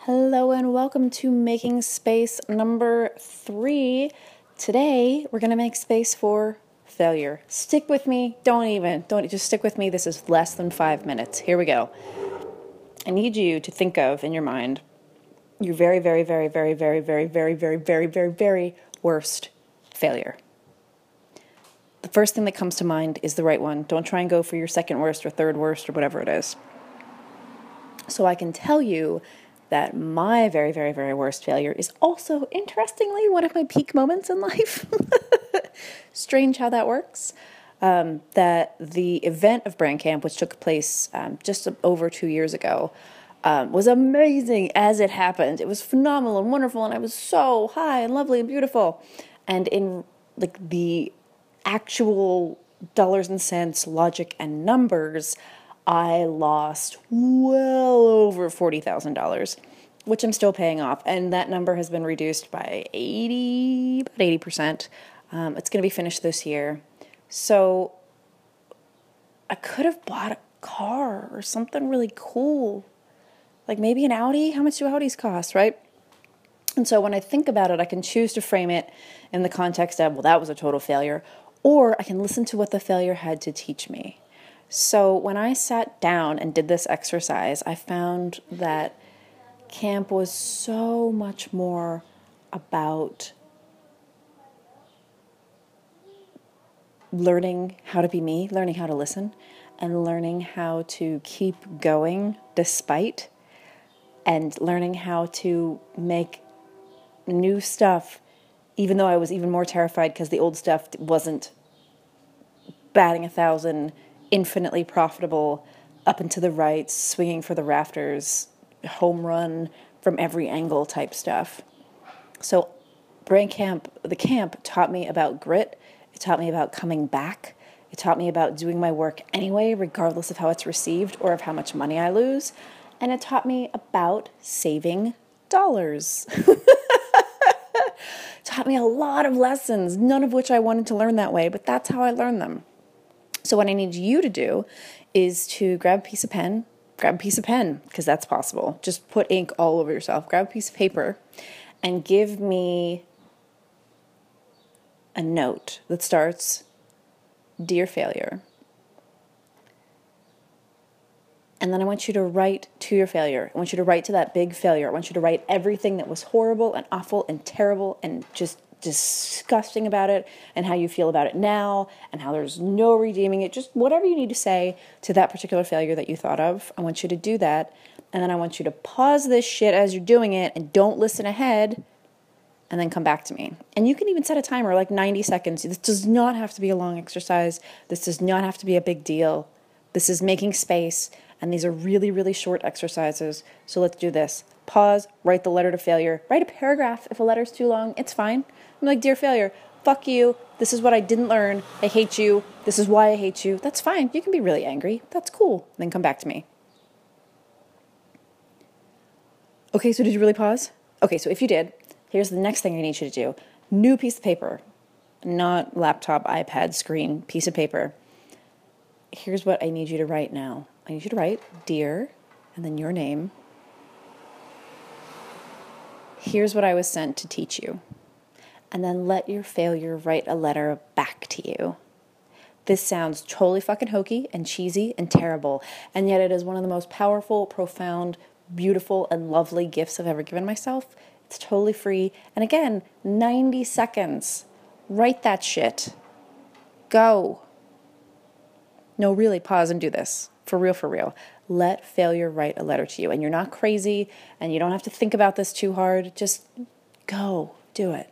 Hello and welcome to Making Space number 3. Today we're going to make space for failure. Stick with me. Don't just stick with me. This is less than 5 minutes. Here we go. I need you to think of in your mind your very, very, very, very, very, very, very, very, very, very, very worst failure. The first thing that comes to mind is the right one. Don't try and go for your second worst or third worst or whatever it is. So I can tell you that my very, very, very worst failure is also, interestingly, one of my peak moments in life. Strange how that works. That the event of Brand Camp, which took place just over 2 years ago, was amazing as it happened. It was phenomenal and wonderful, and I was so high and lovely and beautiful. And in the actual dollars and cents, logic and numbers, I lost well over $40,000, which I'm still paying off. And that number has been reduced by about 80%. It's going to be finished this year. So I could have bought a car or something really cool. Like maybe an Audi. How much do Audis cost, right? And so when I think about it, I can choose to frame it in the context of, well, that was a total failure. Or I can listen to what the failure had to teach me. So when I sat down and did this exercise, I found that camp was so much more about learning how to be me, learning how to listen, and learning how to keep going despite, and learning how to make new stuff, even though I was even more terrified because the old stuff wasn't batting 1,000, infinitely profitable, up and to the right, swinging for the rafters, home run from every angle type stuff. So Brand Camp, the camp taught me about grit. It taught me about coming back. It taught me about doing my work anyway, regardless of how it's received or of how much money I lose. And it taught me about saving dollars. Taught me a lot of lessons, none of which I wanted to learn that way, but that's how I learned them. So what I need you to do is to grab a piece of pen, because that's possible. Just put ink all over yourself. Grab a piece of paper and give me a note that starts, "Dear failure." And then I want you to write to your failure. I want you to write to that big failure. I want you to write everything that was horrible and awful and terrible and just disgusting about it, and how you feel about it now, and how there's no redeeming it. Just whatever you need to say to that particular failure that you thought of. I want you to do that. And then I want you to pause this shit as you're doing it and don't listen ahead, and then come back to me. And you can even set a timer, like 90 seconds. This does not have to be a long exercise. This does not have to be a big deal. This is making space, and these are really, really short exercises. So let's do this. Pause, write the letter to failure. Write a paragraph. If a letter's too long, it's fine. I'm like, "Dear failure, fuck you. This is what I didn't learn. I hate you. This is why I hate you." That's fine. You can be really angry. That's cool. Then come back to me. Okay, so did you really pause? Okay, so if you did, here's the next thing I need you to do. New piece of paper. Not laptop, iPad, screen, piece of paper. Here's what I need you to write now. I need you to write, "Dear," and then your name. "Here's what I was sent to teach you." And then let your failure write a letter back to you. This sounds totally fucking hokey and cheesy and terrible, and yet it is one of the most powerful, profound, beautiful, and lovely gifts I've ever given myself. It's totally free. And again, 90 seconds. Write that shit. Go. No, really, pause and do this. For real, for real. Let failure write a letter to you. And you're not crazy, and you don't have to think about this too hard. Just go. Do it.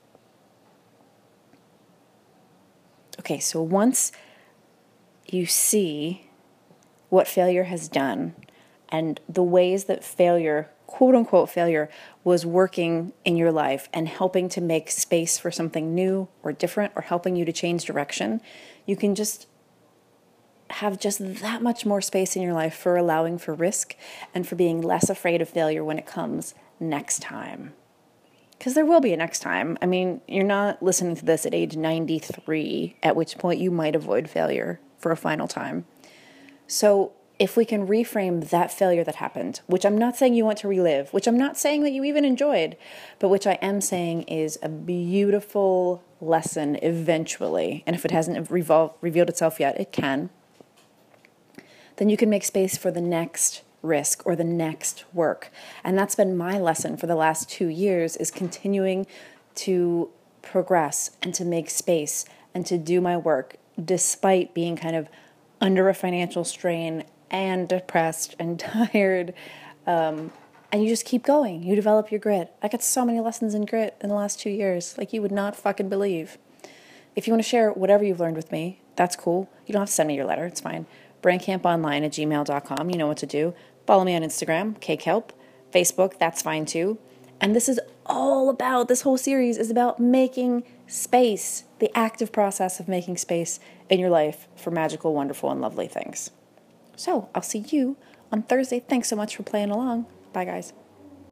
Okay, so once you see what failure has done and the ways that failure, quote unquote failure, was working in your life and helping to make space for something new or different or helping you to change direction, you can just have just that much more space in your life for allowing for risk and for being less afraid of failure when it comes next time. Because there will be a next time. I mean, you're not listening to this at age 93, at which point you might avoid failure for a final time. So if we can reframe that failure that happened, which I'm not saying you want to relive, which I'm not saying that you even enjoyed, but which I am saying is a beautiful lesson eventually, and if it hasn't revealed itself yet, it can, then you can make space for the next risk or the next work. And that's been my lesson for the last 2 years, is continuing to progress and to make space and to do my work despite being kind of under a financial strain and depressed and tired. And you just keep going. You develop your grit. I got so many lessons in grit in the last 2 years, like you would not fucking believe. If you want to share whatever you've learned with me, that's cool. You don't have to send me your letter. It's fine. braincamponline@gmail.com. You know what to do. Follow me on Instagram, kkelp. Facebook, that's fine too. And this is all about, this whole series is about making space, the active process of making space in your life for magical, wonderful, and lovely things. So I'll see you on Thursday. Thanks so much for playing along. Bye, guys.